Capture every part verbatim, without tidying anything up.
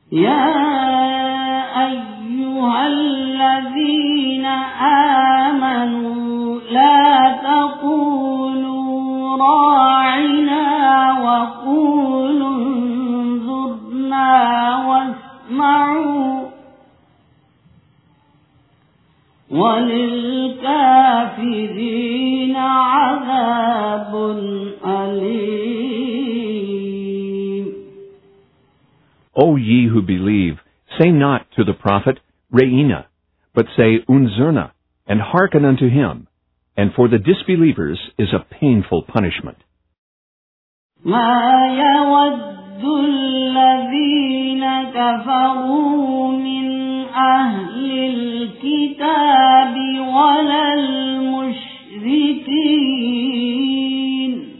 يا أيها الذين آمنوا لا تقولوا راعنا وقولوا انظرنا واسمعوا وللكافرين عذاب أليم. O ye who believe, say not to the prophet, Re'ina, but say, Unzurna, and hearken unto him, and for the disbelievers is a painful punishment. ما يود الذين كفروا من أهل الكتاب ولا المشركين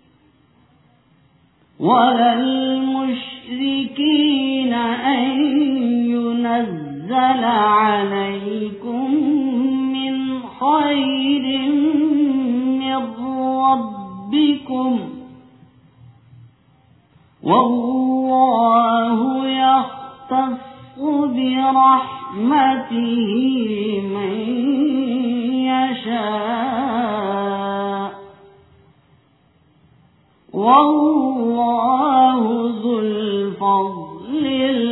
ولا المشركين أن ينزل عليكم من خير من ربكم والله يختص برحمته من يشاء والله ذو الفضل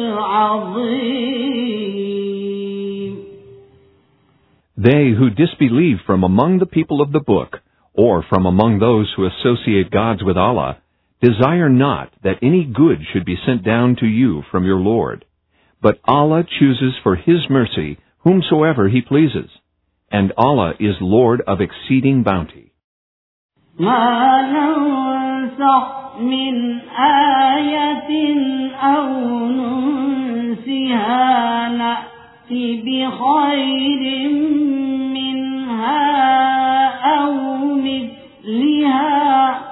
العظيم. They who disbelieve from among the people of the book, or from among those who associate gods with Allah, desire not that any good should be sent down to you from your Lord. But Allah chooses for His mercy whomsoever He pleases, and Allah is Lord of exceeding bounty. ما ننسخ من آية أو ننسها نأتي بخير منها أو مثلها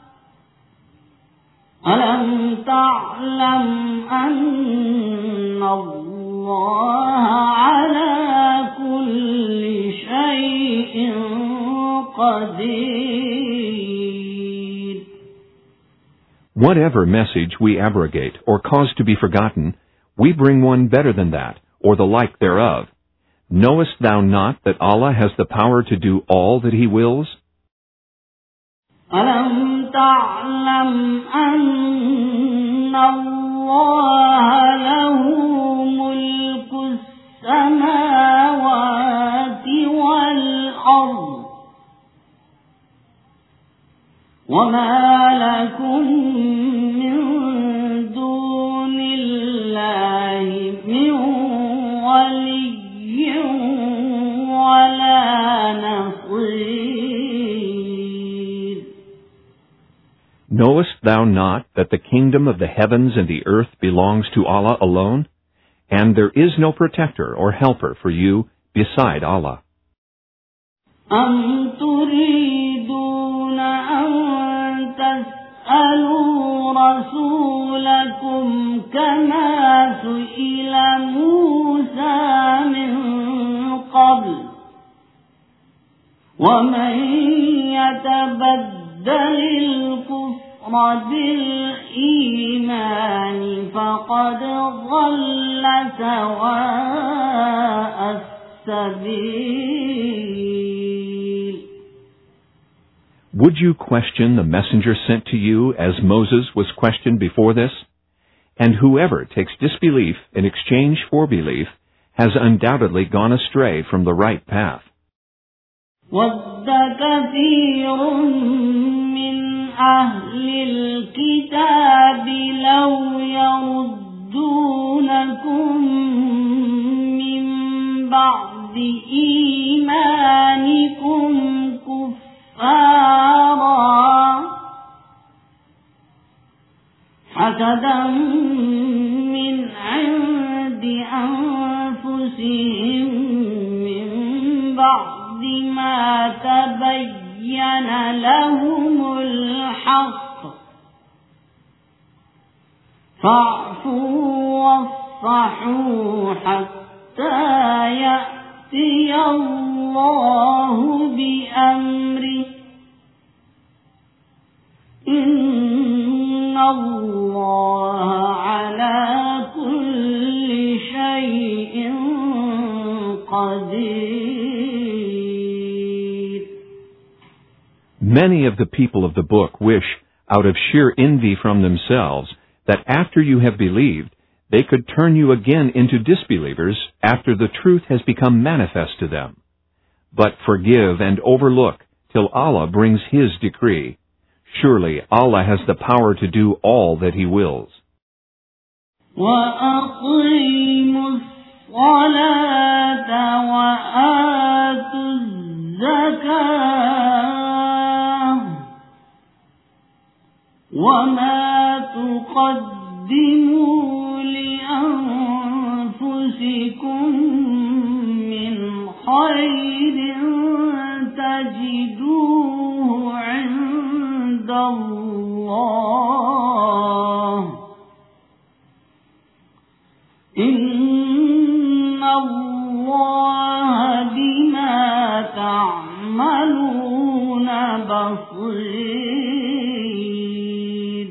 ألم تعلم أن الله على كل شيء قدير. Whatever message we abrogate or cause to be forgotten, we bring one better than that, or the like thereof. Knowest thou not that Allah has the power to do all that He wills? ألم تعلم أن الله له ملك السماوات والأرض وما لكم من دون الله من ولي ولا نصير. Knowest thou not that the kingdom of the heavens and the earth belongs to Allah alone? And there is no protector or helper for you beside Allah. أم تريدون أن تسألوا رسولكم كما سئل موسى من قبل ومن يتبدل الكفر بالإيمان فقد ضل سواء السبيل. Would you question the messenger sent to you as Moses was questioned before this? And whoever takes disbelief in exchange for belief has undoubtedly gone astray from the right path. وَدَّ كَثِيرٌ مِّنْ أَهْلِ الْكِتَابِ لَوْ يَرُدُّونَكُمْ مِنْ بَعْدِ إِيمَانِكُمْ كُفَّارًا حَسَدًا مِّنْ عِنْدِ أَنفُسِهِمْ مِنْ بَعْدِ مَا تَبَيَّنَ لَهُمُ الْحَقُّ فَاعْفُوا وَاصْفَحُوا حَتَّى يَأْتِيَ اللَّهُ بِأَمْرِهِ إِنَّ اللَّهَ عَلَى كُلِّ قدير. Many of the people of the book wish, out of sheer envy from themselves, that after you have believed, they could turn you again into disbelievers after the truth has become manifest to them. But forgive and overlook till Allah brings His decree. Surely Allah has the power to do all that He wills. وَأَقِيمُوا الصَّلَاةَ وَآتُوا الزَّكَاةَ وَمَا تُقَدِّمُوا لِأَنفُسِكُم مِّنْ خَيْرٍ تَجِدُوهُ عِندَ اللَّهِ إِنَّ اللَّهَ بِمَا تَعْمَلُونَ بَصِيرٌ.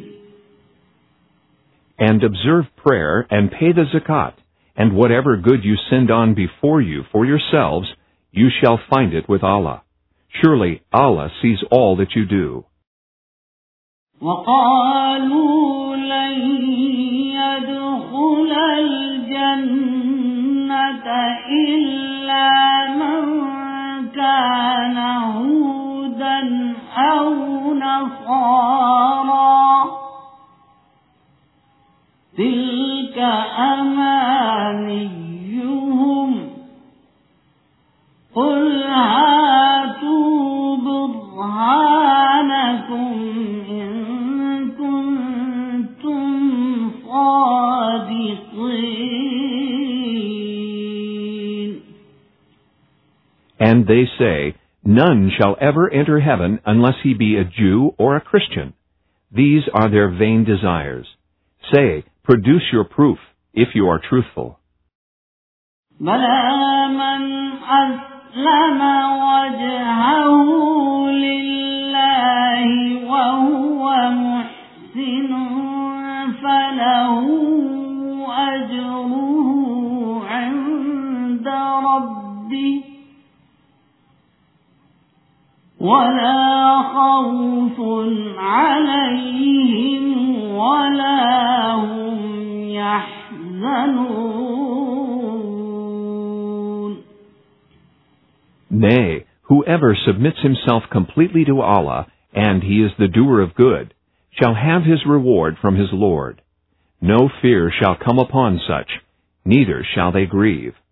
And observe prayer and pay the zakat, and whatever good you send on before you for yourselves, you shall find it with Allah. Surely Allah sees all that you do. وَقَالُوا لَن يَدْخُلَ الْجَنَّةَ إِلَّا مَن كَانَ هُودًا أَوْ نَصَارَىٰ تِلْكَ أَمَانِيُّهُمْ قُلْ هَاتُوا بُرْهَانَكُمْ إِن كُنتُمْ صَادِقِينَ. And they say, none shall ever enter heaven unless he be a Jew or a Christian. These are their vain desires. Say, produce your proof, if you are truthful. بَلَىٰ مَنْ أَسْلَمَ وَجْهَهُ لِلَّهِ وَهُوَ مُحْسِنٌ فَلَهُ أَجْرُهُ عِندَ رَبِّهِ وَلَا خَوْفٌ عَلَيْهِمْ وَلَا هُمْ يَحْزَنُونَ. Nay, whoever submits himself completely to Allah, and he is the doer of good, shall have his reward from his Lord. No fear shall come upon such, neither shall they grieve.